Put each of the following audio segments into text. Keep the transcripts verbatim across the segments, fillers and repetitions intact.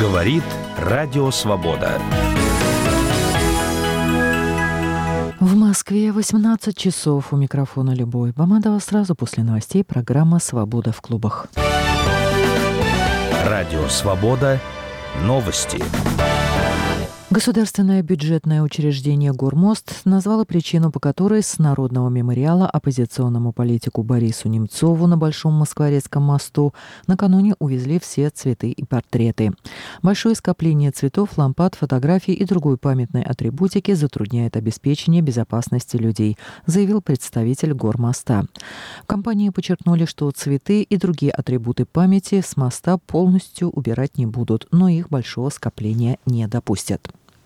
Говорит Радио Свобода. В Москве восемнадцать часов. У микрофона Любовь Бамадова. Сразу после новостей программа «Свобода в клубах». Радио Свобода. Новости. Государственное бюджетное учреждение «Гормост» назвало причину, по которой с Народного мемориала оппозиционному политику Борису Немцову на Большом Москворецком мосту накануне увезли все цветы и портреты. Большое скопление цветов, лампад, фотографий и другой памятной атрибутики затрудняет обеспечение безопасности людей, заявил представитель «Гормоста». В компании подчеркнули, что цветы и другие атрибуты памяти с моста полностью убирать не будут, но их большого скопления не допустят.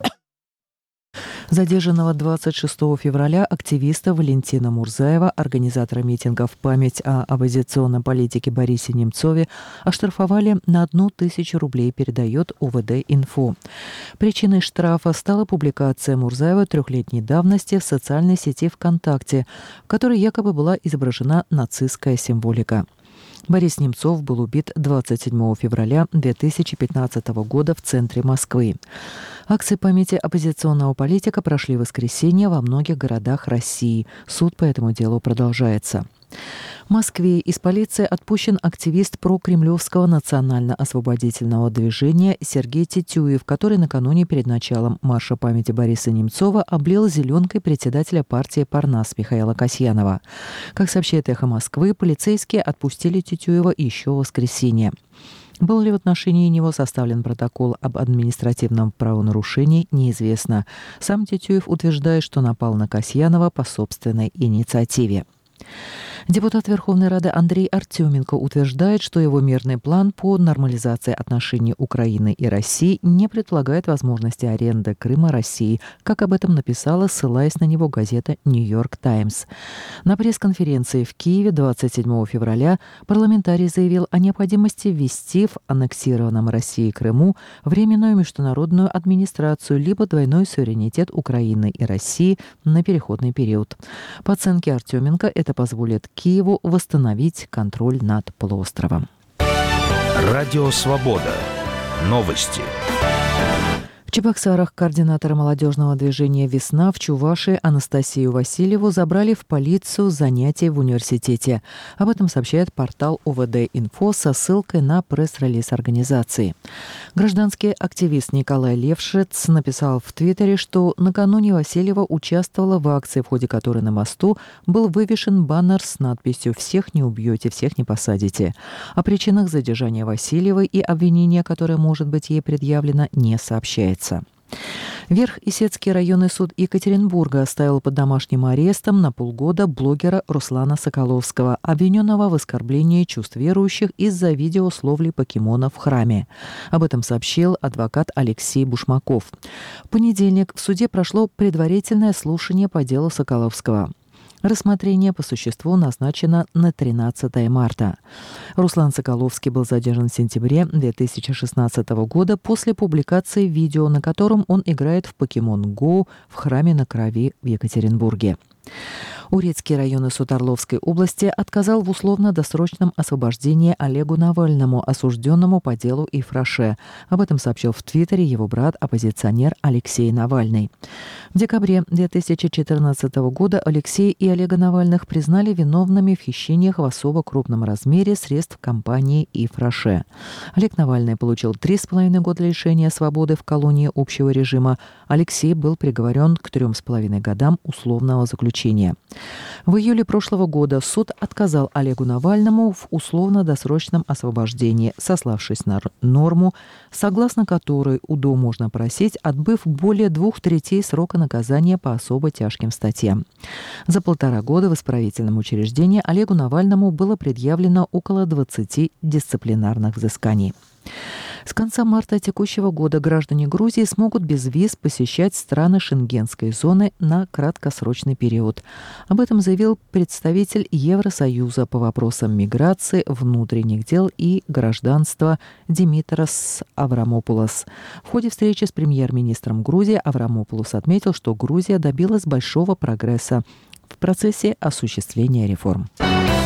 Задержанного двадцать шестого февраля активиста Валентина Мурзаева, организатора митинга в память о оппозиционном политике Борисе Немцове, оштрафовали на одну тысячу рублей, передает УВД-Инфо. Причиной штрафа стала публикация Мурзаева трехлетней давности в социальной сети ВКонтакте, в которой якобы была изображена нацистская символика. Борис Немцов был убит двадцать седьмого февраля две тысячи пятнадцатого года в центре Москвы. Акции памяти оппозиционного политика прошли в воскресенье во многих городах России. Суд по этому делу продолжается. В Москве из полиции отпущен активист прокремлевского национально-освободительного движения Сергей Титюев, который накануне перед началом марша памяти Бориса Немцова облил зеленкой председателя партии «Парнас» Михаила Касьянова. Как сообщает «Эхо Москвы», полицейские отпустили Титюева еще в воскресенье. Был ли в отношении него составлен протокол об административном правонарушении, неизвестно. Сам Титюев утверждает, что напал на Касьянова по собственной инициативе. Депутат Верховной Рады Андрей Артеменко утверждает, что его мирный план по нормализации отношений Украины и России не предполагает возможности аренды Крыма России, как об этом написала, ссылаясь на него, газета «Нью-Йорк Таймс». На пресс-конференции в Киеве двадцать седьмого февраля парламентарий заявил о необходимости ввести в аннексированном Россией Крыму временную международную администрацию либо двойной суверенитет Украины и России на переходный период. По оценке Артеменко, это позволит Киеву восстановить контроль над полуостровом. Радио Свобода. Новости. В Чебоксарах координатора молодежного движения «Весна» в Чувашии Анастасию Васильеву забрали в полицию занятий в университете. Об этом сообщает портал УВД-Инфо со ссылкой на пресс-релиз организации. Гражданский активист Николай Левшиц написал в Твиттере, что накануне Васильева участвовала в акции, в ходе которой на мосту был вывешен баннер с надписью «Всех не убьете, всех не посадите». О причинах задержания Васильевой и обвинения, которое может быть ей предъявлено, не сообщается. Верх-Исетский районный суд Екатеринбурга оставил под домашним арестом на полгода блогера Руслана Соколовского, обвиненного в оскорблении чувств верующих из-за видео с ловлей покемонов в храме. Об этом сообщил адвокат Алексей Бушмаков. В понедельник в суде прошло предварительное слушание по делу Соколовского. Рассмотрение по существу назначено на тринадцатое марта. Руслан Соколовский был задержан в сентябре две тысячи шестнадцатого года после публикации видео, на котором он играет в Pokemon Go в храме на Крови в Екатеринбурге. Урицкий районный суд Орловской области отказал в условно-досрочном освобождении Олегу Навальному, осужденному по делу Ифраше. Об этом сообщил в Твиттере его брат, оппозиционер Алексей Навальный. В декабре две тысячи четырнадцатого года Алексей и Олега Навальных признали виновными в хищениях в особо крупном размере средств компании Ифраше. Олег Навальный получил три с половиной года лишения свободы в колонии общего режима. Алексей был приговорен к трем с половиной годам условного заключения. В июле прошлого года суд отказал Олегу Навальному в условно-досрочном освобождении, сославшись на норму, согласно которой УДО можно просить, отбыв более двух третей срока наказания по особо тяжким статьям. За полтора года в исправительном учреждении Олегу Навальному было предъявлено около двадцати дисциплинарных взысканий. С конца марта текущего года граждане Грузии смогут без виз посещать страны Шенгенской зоны на краткосрочный период. Об этом заявил представитель Евросоюза по вопросам миграции, внутренних дел и гражданства Димитрос Аврамопулос. В ходе встречи с премьер-министром Грузии Аврамопулос отметил, что Грузия добилась большого прогресса в процессе осуществления реформ.